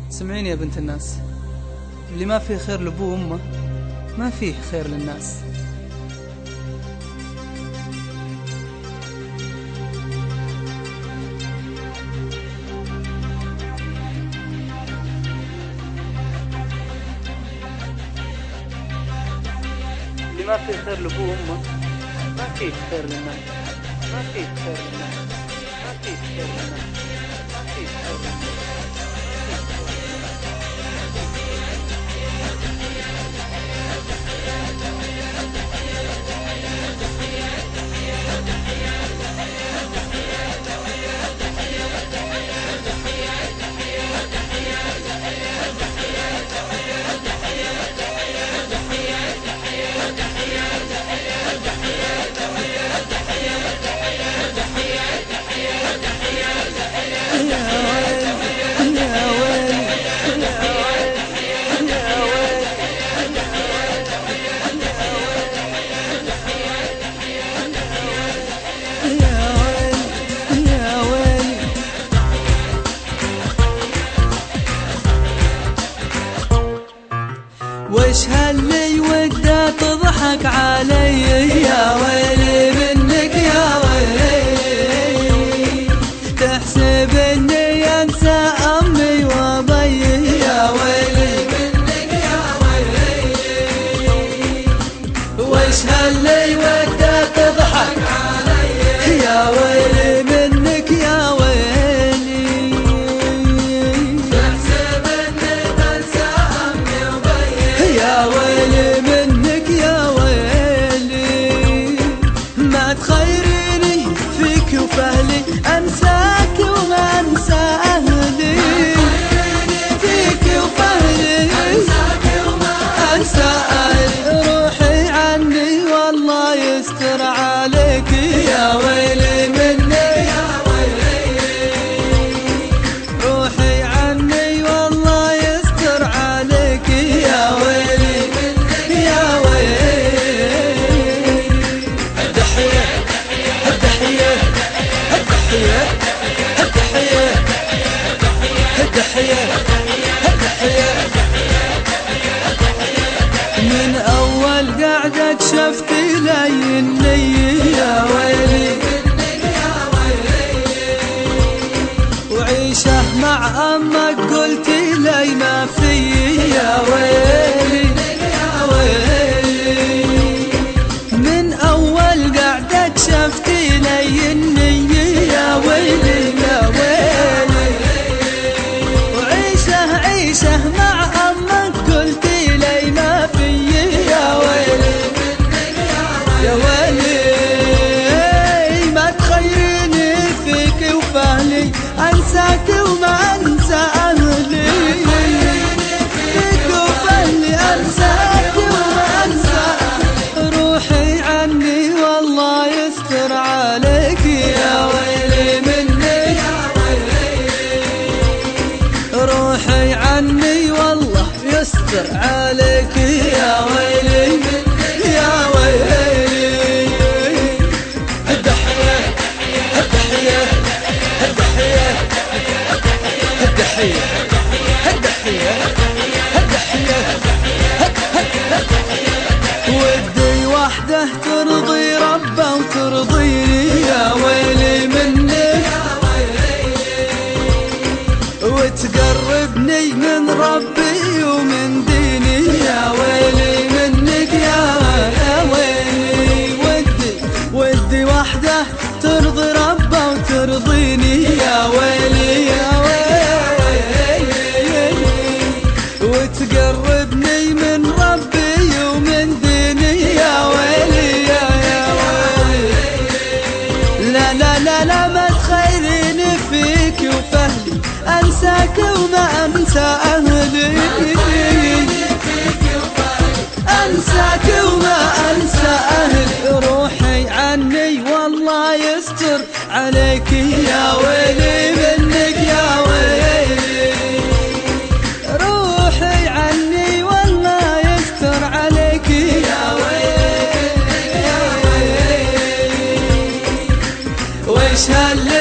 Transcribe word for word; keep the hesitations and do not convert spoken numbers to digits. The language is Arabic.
سمعيني يا بنت الناس، اللي ما فيه خير لأبوه وأمه ما فيه خير للناس. اللي ما فيه خير لأبوه وأمه ما فيه خير للناس، ما فيه خير للناس، ما فيه خير للناس، ما فيه خير للناس. وش هاللي وده تضحك علي يا ويلي منك يا ويلي، تحسب اني انسى امي وابي يا ويلي منك يا ويلي. وش هاللي وده تضحك علي يا ويلي منك يا ويلي، تحسب اني انسى امي وابي يا ويلي منك يا ويلي. ما تخيريني فيك وفهلي انساك وما انسى اهلي، فيك وفهلي انساك وما انسى اهلي. روحي عني والله يستر عليك يا ويلي منك يا ويلي، روحي عني والله يستر عليك يا ويلي يا ويلي. التحية التحية التحية التحية التحية التحية. من أول قعدك شفت لي النية يا ويلي، وعيشه مع أمك قلت لي ما في يا ويلي يا ويلي. من أول قعدك شفت لي النية يا ويلي يا ويلي، وعيشه عيشه مع أمك قلت لي ما في يا ويلي يا ويلي. ما تخيرني فيك وفهلي انساك وما انسى اهلي، فيك وفهلي انساك وما انسى. روحي عني والله يستر عليك يا ويلي مني يا ويلي، روحي عني والله يستر عليك يا ويلي يا ويلي. التحية التحية التحية التحية التحية التحية. ودي وحده ترضي ربه وترضيني يا ويلي منك، وتقربني من ربي ومن ديني يا ويلي منك يا ويلي. ودي ودي وحده ترضي ربه وترضيني يا ويلي يا ويلي، وتقربني من ربي ومن ديني يا ويلي يا ويلي. لا لا لا لا ما تخيريني فيك وفهلي انساك وما انسى اهلي، انساك وما انسى اهلي. روحي عني والله يستر عليك يا ويلي منك يا ويلي، روحي عني والله يستر عليك يا ويلي يا ويلي. وش هاللي